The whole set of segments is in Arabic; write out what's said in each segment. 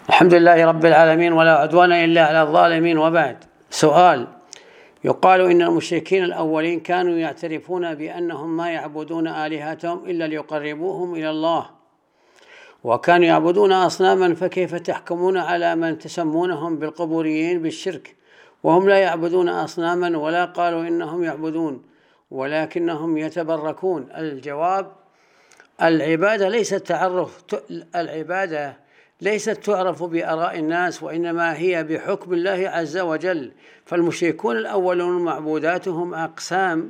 الحمد لله رب العالمين ولا عدوان إلا على الظالمين. وبعد، سؤال: يقال إن المشركين الأولين كانوا يعترفون بأنهم ما يعبدون آلهتهم إلا ليقربوهم إلى الله، وكانوا يعبدون أصناما، فكيف تحكمون على من تسمونهم بالقبوريين بالشرك وهم لا يعبدون أصناما ولا قالوا إنهم يعبدون ولكنهم يتبركون؟ الجواب: العبادة ليست تعرف بآراء الناس، وإنما هي بحكم الله عز وجل. فالمشركون الأولون معبوداتهم أقسام،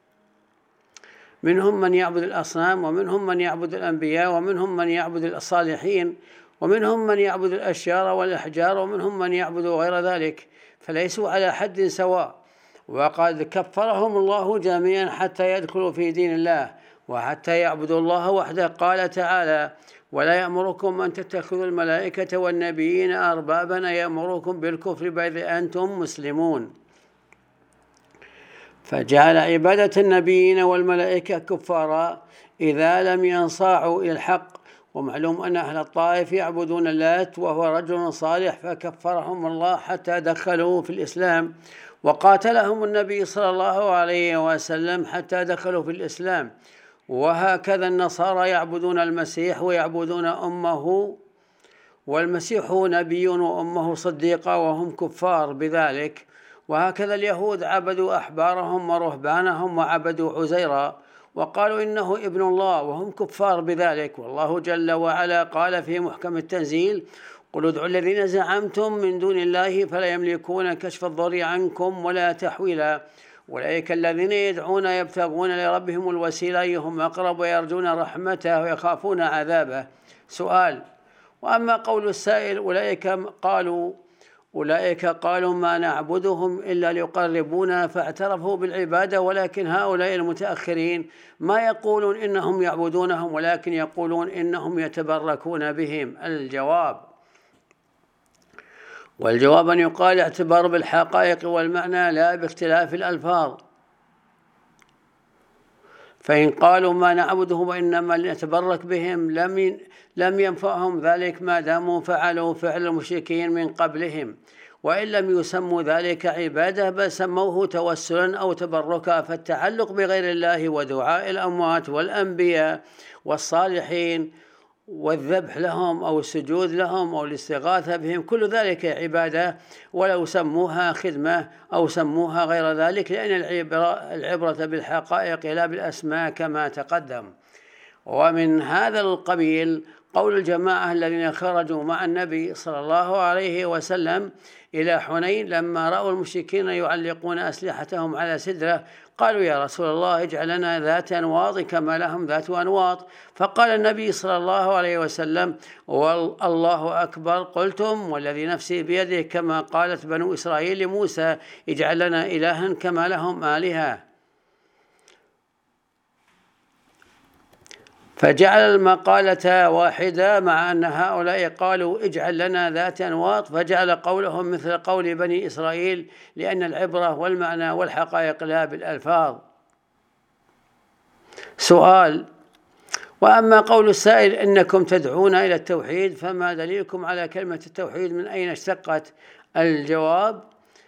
منهم من يعبد الأصنام، ومنهم من يعبد الأنبياء، ومنهم من يعبد الصالحين، ومنهم من يعبد الأشجار والأحجار، ومنهم من يعبد غير ذلك، فليسوا على حد سواء. وقد كفرهم الله جميعا حتى يدخلوا في دين الله وحتى يعبدوا الله وحده. قال تعالى: ولا يأمركم أن تتخذوا الملائكة والنبيين أربابا يأمركم بالكفر بعد أنتم مسلمون. فجعل عبادة النبيين والملائكة كفارا إذا لم ينصاعوا إلى الحق. ومعلوم أن أهل الطائف يعبدون اللات وهو رجل صالح، فكفرهم الله حتى دخلوا في الإسلام، وقاتلهم النبي صلى الله عليه وسلم حتى دخلوا في الإسلام. وهكذا النصارى يعبدون المسيح ويعبدون أمه، والمسيح نبي وأمه صديقة وهم كفار بذلك. وهكذا اليهود عبدوا أحبارهم ورهبانهم وعبدوا عزيرا وقالوا إنه ابن الله وهم كفار بذلك. والله جل وعلا قال في محكم التنزيل: قل ادعوا الذين زعمتم من دون الله فلا يملكون كشف الضر عنكم ولا تحويلا، أولئك الذين يدعون يبتغون لربهم الوسيلة أيهم أقرب ويرجون رحمته ويخافون عذابه. سؤال: وأما قول السائل: أولئك قالوا ما نعبدهم إلا ليقربونا، فاعترفوا بالعبادة، ولكن هؤلاء المتأخرين ما يقولون إنهم يعبدونهم ولكن يقولون إنهم يتبركون بهم. والجواب أن يقال اعتبار بالحقائق والمعنى لا باختلاف الألفاظ. فإن قالوا ما نعبده وإنما نتبرك بهم لم ينفعهم ذلك ما داموا فعلوا فعل المشركين من قبلهم، وإن لم يسموا ذلك عبادة بل سموه توسلا أو تبركا. فالتعلق بغير الله ودعاء الأموات والأنبياء والصالحين والذبح لهم أو السجود لهم أو الاستغاثة بهم كل ذلك عبادة، ولو سموها خدمة أو سموها غير ذلك، لأن العبرة بالحقائق لا بالأسماء كما تقدم. ومن هذا القبيل قول الجماعة الذين خرجوا مع النبي صلى الله عليه وسلم إلى حنين لما رأوا المشركين يعلقون أسلحتهم على سدرة، قالوا: يا رسول الله، اجعل لنا ذات أنواط كما لهم ذات أنواط. فقال النبي صلى الله عليه وسلم: والله أكبر، قلتم والذي نفسي بيده كما قالت بنو إسرائيل لموسى: اجعل لنا إلها كما لهم آلهة. فجعل المقالة واحدة، مع أن هؤلاء قالوا اجعل لنا ذات أنواط، فجعل قولهم مثل قول بني إسرائيل، لأن العبرة والمعنى والحقائق لا بالألفاظ. سؤال: وأما قول السائل إنكم تدعون إلى التوحيد، فما دليلكم على كلمة التوحيد؟ من أين اشتقت؟ الجواب: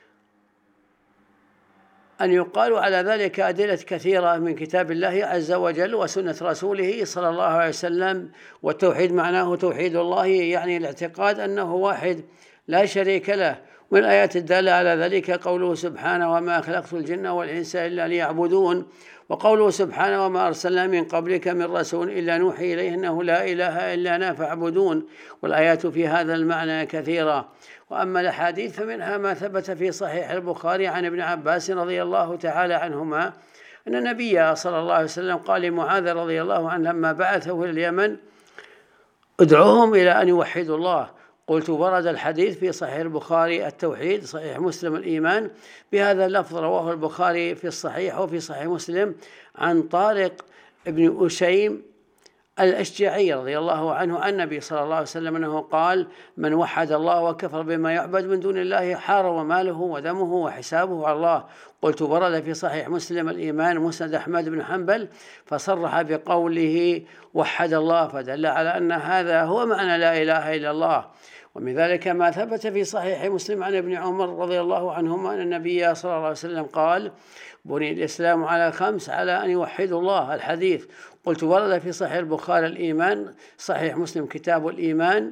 أن يقال على ذلك أدلة كثيرة من كتاب الله عز وجل وسنة رسوله صلى الله عليه وسلم. والتوحيد معناه توحيد الله، يعني الاعتقاد أنه واحد لا شريك له. من الآيات الدالة على ذلك قوله سبحانه: وما خلقت الجن والإنس إلا ليعبدون، وقوله سبحانه: وما أرسلنا من قبلك من رسول إلا نوحي إليه أنه لا إله إلا أنا فاعبدون. والآيات في هذا المعنى كثيرة. وأما الأحاديث فمنها ما ثبت في صحيح البخاري عن ابن عباس رضي الله تعالى عنهما أن النبي صلى الله عليه وسلم قال لمعاذ رضي الله عنه لما بعثه إلى اليمن: ادعوهم إلى أن يوحدوا الله. قلت: ورد الحديث في صحيح البخاري التوحيد، صحيح مسلم الإيمان، بهذا اللفظ. رواه البخاري في الصحيح وفي صحيح مسلم عن طارق بن أشيم الأشجعي رضي الله عنه عن النبي صلى الله عليه وسلم أنه قال: من وحد الله وكفر بما يعبد من دون الله حار ماله ودمه وحسابه على الله. قلت: ورد في صحيح مسلم الإيمان مسند أحمد بن حنبل، فصرح بقوله وحد الله، فدل على أن هذا هو معنى لا إله إلا الله. ومن ذلك ما ثبت في صحيح مسلم عن ابن عمر رضي الله عنهما أن النبي صلى الله عليه وسلم قال: بني الإسلام على 5 على أن يوحدوا الله. الحديث. قلت: ورد في صحيح البخاري الإيمان، صحيح مسلم كتاب الإيمان،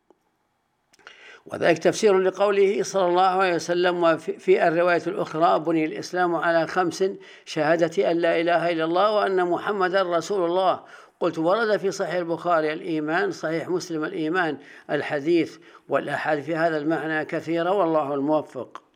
وذلك تفسير لقوله صلى الله عليه وسلم. وفي الرواية الأخرى: بني الإسلام على 5: شهادة أن لا إله إلا الله وأن محمدا رسول الله. قلت: ورد في صحيح البخاري الإيمان، صحيح مسلم الإيمان. الحديث والأحاديث في هذا المعنى كثيرة، والله الموفق.